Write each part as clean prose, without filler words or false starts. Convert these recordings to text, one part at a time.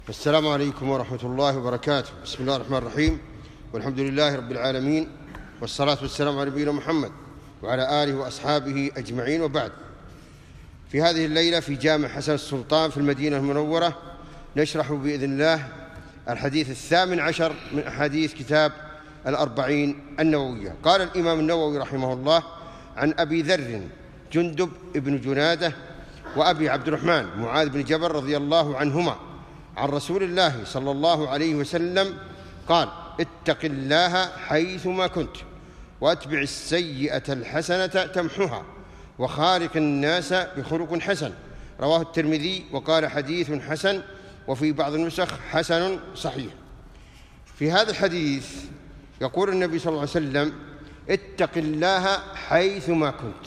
السلام عليكم ورحمة الله وبركاته. بسم الله الرحمن الرحيم، والحمد لله رب العالمين، والصلاة والسلام على نبينا محمد وعلى آله وأصحابه أجمعين، وبعد. في هذه الليلة في جامع حسن السلطان في المدينة المنورة نشرح بإذن الله الحديث 18 من أحاديث كتاب الأربعين النووية. قال الإمام النووي رحمه الله: عن أبي ذر جندب بن جنادة وأبي عبد الرحمن معاذ بن جبل رضي الله عنهما عن رسول الله صلى الله عليه وسلم قال: اتق الله حيثما كنت، واتبع السيئة الحسنة تمحها، وخالق الناس بخلق حسن. رواه الترمذي وقال: حديث حسن، وفي بعض النسخ حسن صحيح. في هذا الحديث يقول النبي صلى الله عليه وسلم: اتق الله حيثما كنت.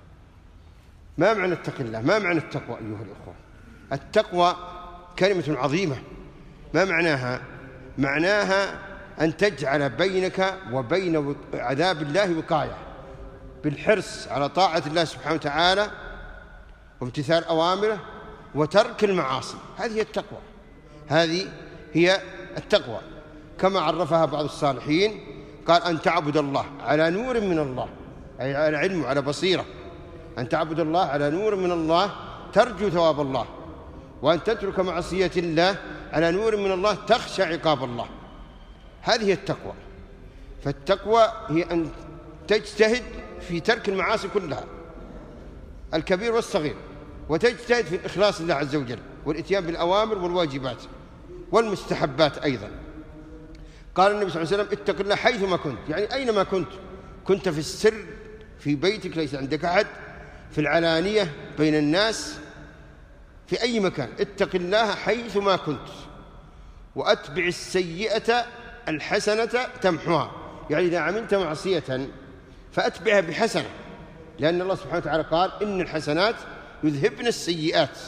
ما معنى اتق الله؟ ما معنى التقوى أيها الأخوة؟ التقوى كلمة عظيمة. ما معناها؟ معناها أن تجعل بينك وبين عذاب الله وقاية، بالحرص على طاعة الله سبحانه وتعالى وامتثال أوامره وترك المعاصي. هذه هي التقوى، هذه هي التقوى كما عرفها بعض الصالحين، قال: أن تعبد الله على نور من الله، أي على علم وعلى بصيرة. أن تعبد الله على نور من الله ترجو ثواب الله، وأن تترك معصية الله على نور من الله تخشى عقاب الله. هذه هي التقوى. فالتقوى هي أن تجتهد في ترك المعاصي كلها، الكبير والصغير، وتجتهد في الإخلاص لله عز وجل والإتيان بالأوامر والواجبات والمستحبات أيضا. قال النبي صلى الله عليه وسلم: اتق الله حيثما كنت، يعني أينما كنت. كنت في السر في بيتك ليس عندك أحد، في العلانية بين الناس، في أي مكان. اتق الله حيثما كنت، وأتبع السيئة الحسنة تمحها، يعني إذا عملت معصية فأتبعها بحسنة، لأن الله سبحانه وتعالى قال: إن الحسنات يذهبن السيئات.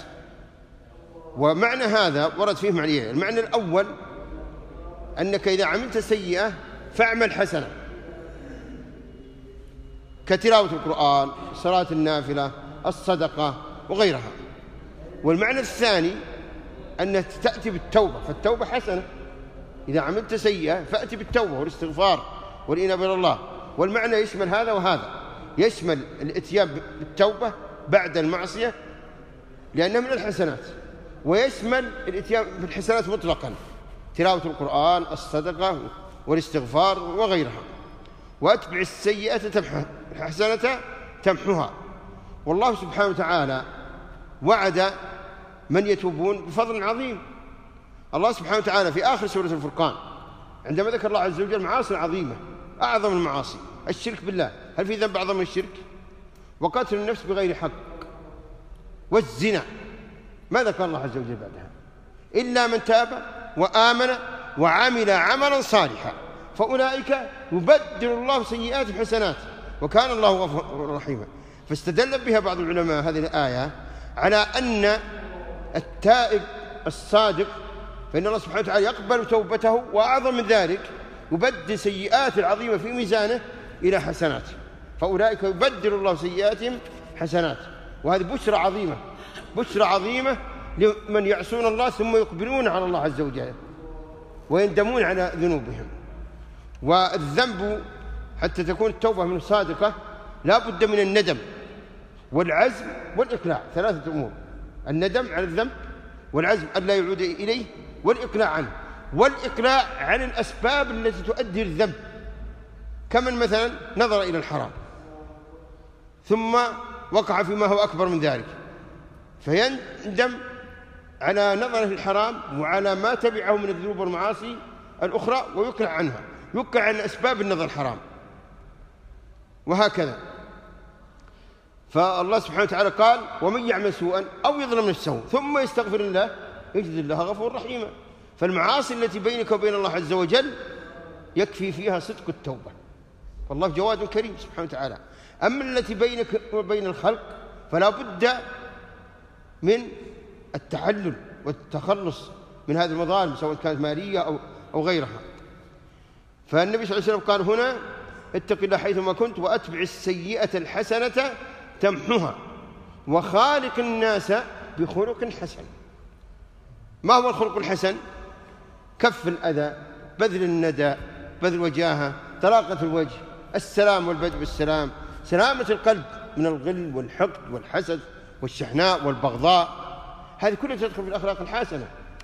ومعنى هذا ورد فيه معنيين. المعنى الأول أنك إذا عملت سيئة فاعمل حسنة، كتلاوة القرآن، صلاة النافلة، الصدقة وغيرها. والمعنى الثاني أنك تأتي بالتوبة، فالتوبة حسنة. إذا عملت سيئة فأتي بالتوبة والاستغفار والإنابة إلى الله. والمعنى يشمل هذا وهذا، يشمل الإتيان بالتوبة بعد المعصية لأنها من الحسنات، ويشمل الإتيان بالحسنات مطلقا، تلاوة القرآن، الصدقة والاستغفار وغيرها. وأتبع السيئة الحسنة تمحها. والله سبحانه وتعالى وعد من يتوبون بفضل عظيم. الله سبحانه وتعالى في آخر سورة الفرقان عندما ذكر الله عز وجل معاصي عظيمة، أعظم المعاصي الشرك بالله. هل في ذنب أعظم من الشرك؟ وقتل النفس بغير حق، والزنا. ما ذكر الله عز وجل بعدها؟ إلا من تاب وآمن وعمل عملا صالحا فأولئك يبدل الله سيئات حسنات وكان الله غفورا رحيما. فاستدل بها بعض العلماء هذه الآية على أن التائب الصادق فإن الله سبحانه وتعالى يقبل توبته، وأعظم من ذلك يبدل سيئات العظيمة في ميزانه إلى حسنات، فأولئك يبدل الله سيئاتهم حسنات. وهذه بشرى عظيمة، بشرى عظيمة لمن يعصون الله ثم يقبلون على الله عز وجل ويندمون على ذنوبهم. والذنب حتى تكون التوبة منه صادقة لا بد من الندم والعزم والإقلاع، ثلاثة أمور: الندم على الذنب، والعزم ألا يعود إليه، والإقلاع عنه. والإقلاع عن الأسباب التي تؤدي للذنب، كمن مثلا نظر إلى الحرام ثم وقع فيما هو أكبر من ذلك، فيندم على نظره الحرام وعلى ما تبعه من الذنوب والمعاصي الأخرى ويقلع عنها، يقلع عن أسباب النظر الحرام، وهكذا. فالله سبحانه وتعالى قال: ومن يعمل سوءا أو يظلم نفسه ثم يستغفر الله يجد الله غفورا رحيما. فالمعاصي التي بينك وبين الله عز وجل يكفي فيها صدق التوبة، والله جواد كريم سبحانه وتعالى. أما التي بينك وبين الخلق فلا بد من التحلل والتخلص من هذه المظالم سواء كانت مالية أو غيرها. فالنبي صلى الله عليه وسلم قال هنا: اتق الله حيثما كنت، وأتبع السيئة الحسنة تمحها، وخالق الناس بخلق حسن. ما هو الخلق الحسن؟ كف الأذى، بذل الندى، بذل الوجاهة، طلاقة الوجه، السلام والبدء بالسلام، سلامة القلب من الغل والحقد والحسد والشحناء والبغضاء، هذه كلها تدخل في الأخلاق الحسنة.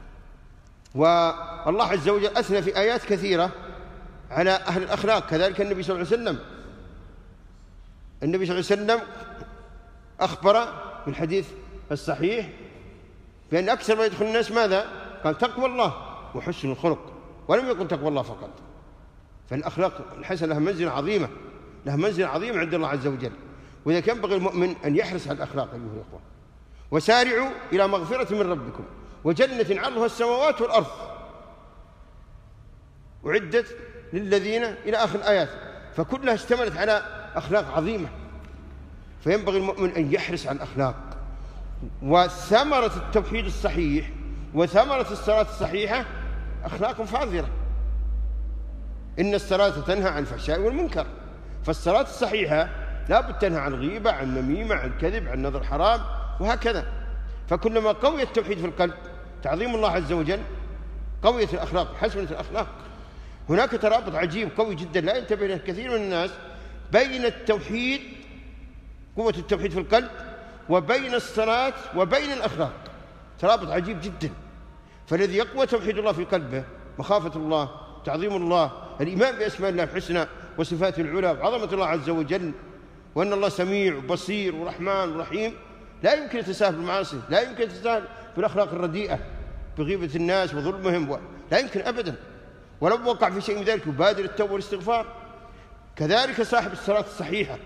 والله عز وجل أثنى في آيات كثيرة على أهل الأخلاق، كذلك النبي صلى الله عليه وسلم. النبي صلى الله عليه وسلم أخبر في الحديث الصحيح بأن أكثر ما يدخل الناس ماذا؟ قال تقوى الله وحسن الخلق، ولم يقل تقوى الله فقط. فالأخلاق الحسنة لها منزلة عظيمة، لها منزلة عظيمة عند الله عز وجل. وإذا ينبغي المؤمن أن يحرص على الأخلاق أيها الأخوة. وسارعوا إلى مغفرة من ربكم وجنة عرضها السماوات والأرض أعدت للذين إلى آخر الآيات، فكلها اشتملت على أخلاق عظيمة. فينبغي المؤمن أن يحرص على الأخلاق. وثمرة التوحيد الصحيح وثمرة الصلاة الصحيحة أخلاق فاضلة. إن الصلاة تنهى عن الفحشاء والمنكر، فالصلاة الصحيحة لا بد تنهى عن الغيبة، عن النميمة، عن الكذب، عن نظر حرام، وهكذا. فكلما قوي التوحيد في القلب، تعظيم الله عز وجل، قوية الأخلاق، حسنة الأخلاق. هناك ترابط عجيب قوي جدا لا ينتبه له كثير من الناس بين التوحيد، قوة التوحيد في القلب، وبين الصلاة وبين الأخلاق، ترابط عجيب جدا. فالذي يقوى توحيد الله في قلبه، مخافة الله، تعظيم الله، الإيمان بأسماء الله الحسنى وصفاته العلى وعظمة الله عز وجل، وأن الله سميع وبصير ورحمن ورحيم، لا يمكن يتساهل بالمعاصي، لا يمكن يتساهل بالأخلاق الرديئة، بغيبة الناس وظلمهم، لا يمكن أبدا. ولو وقع في شيء من ذلك يبادر التوبة والاستغفار. كذلك صاحب الصلاة الصحيحة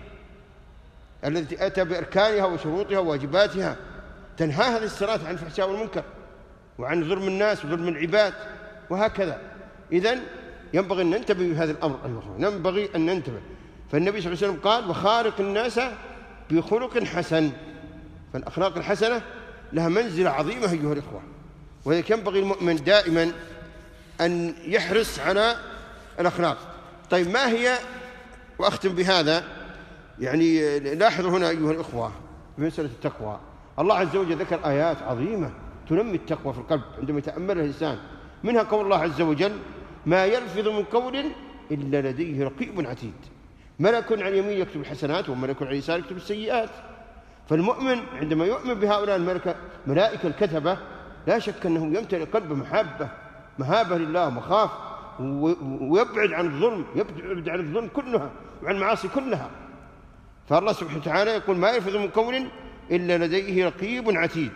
التي أتى بأركانها وشروطها وواجباتها، تنهى هذه الصلاة عن الفحشاء والمنكر وعن ظلم الناس وظلم العباد، وهكذا. إذن ينبغي أن ننتبه بهذا الأمر أيها الأخوة، ينبغي أن ننتبه. فالنبي صلى الله عليه وسلم قال وخالق الناس بخلق حسن. فالأخلاق الحسنة لها منزلة عظيمة أيها الأخوة، ولذلك ينبغي المؤمن دائما أن يحرص على الأخلاق. طيب ما هي، وأختم بهذا، يعني لاحظوا هنا أيها الأخوة في مسألة التقوى، الله عز وجل ذكر آيات عظيمة تنمي التقوى في القلب عندما يتأملها الإنسان. منها قول الله عز وجل ما يلفظ من قول إلا لديه رقيب عتيد. ملك عن يمين يكتب الحسنات وملك عن يسار يكتب السيئات. فالمؤمن عندما يؤمن بهؤلاء الملائكة الكتبة لا شك أنه يمتلئ قلبه مهابة لله ومخاف، ويبعد عن الظلم، يبعد عن الظلم كلها وعن المعاصي كلها. فالله سبحانه وتعالى يقول ما يلفظ من قول إلا لديه رقيب عتيد.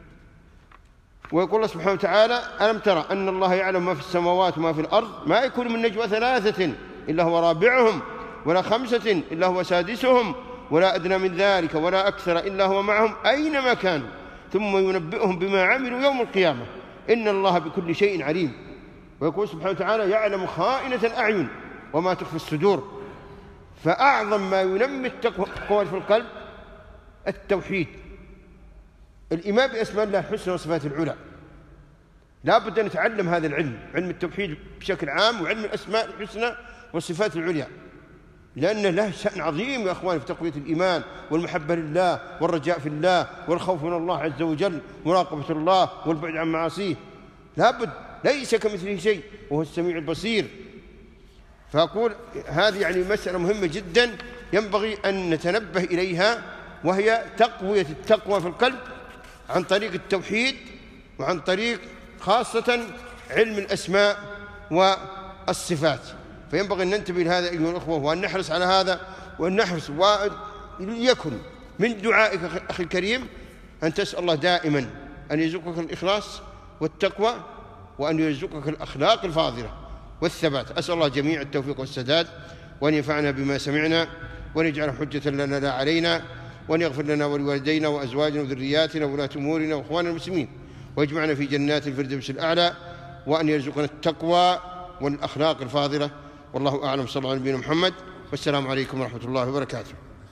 ويقول الله سبحانه وتعالى ألم ترى أن الله يعلم ما في السماوات وما في الأرض ما يكون من نجوى ثلاثة إلا هو رابعهم ولا خمسة إلا هو سادسهم ولا أدنى من ذلك ولا أكثر إلا هو معهم أينما كانوا ثم ينبئهم بما عملوا يوم القيامة إن الله بكل شيء عليم. ويقول سبحانه وتعالى يعلم خائنة الأعين وما تخفي الصدور. فأعظم ما ينمي التقوى في القلب التوحيد، الإيمان بأسماء الله الحسنى وصفاته العلى. لا بد أن نتعلم هذا العلم، علم التوحيد بشكل عام وعلم الأسماء الحسنى والصفات العليا، لأن له شأن عظيم يا أخواني في تقوية الإيمان والمحبة لله والرجاء في الله والخوف من الله عز وجل، مراقبة الله والبعد عن معاصيه. لا بد، ليس كمثله شيء وهو السميع البصير. فأقول هذه يعني مسألة مهمة جدا ينبغي أن نتنبه إليها، وهي تقوية التقوى في القلب عن طريق التوحيد وعن طريق خاصة علم الأسماء والصفات. فينبغي أن ننتبه لهذا أيها الأخوة، وأن نحرص على هذا، وأن نحرص وليكن من دعائك أخي الكريم أن تسأل الله دائما أن يرزقك الإخلاص والتقوى، وأن يرزقك الأخلاق الفاضلة والثبات. أسأل الله جميع التوفيق والسداد، وأن ينفعنا بما سمعنا، وأن يجعل حجة لنا لا علينا، وأن يغفر لنا ولوالدينا وأزواجنا وذرياتنا وولاة أمورنا وإخواننا المسلمين، ويجمعنا في جنات الفردوس الأعلى، وأن يرزقنا التقوى والأخلاق الفاضلة. والله أعلم. صلى الله على نبينا محمد، والسلام عليكم ورحمة الله وبركاته.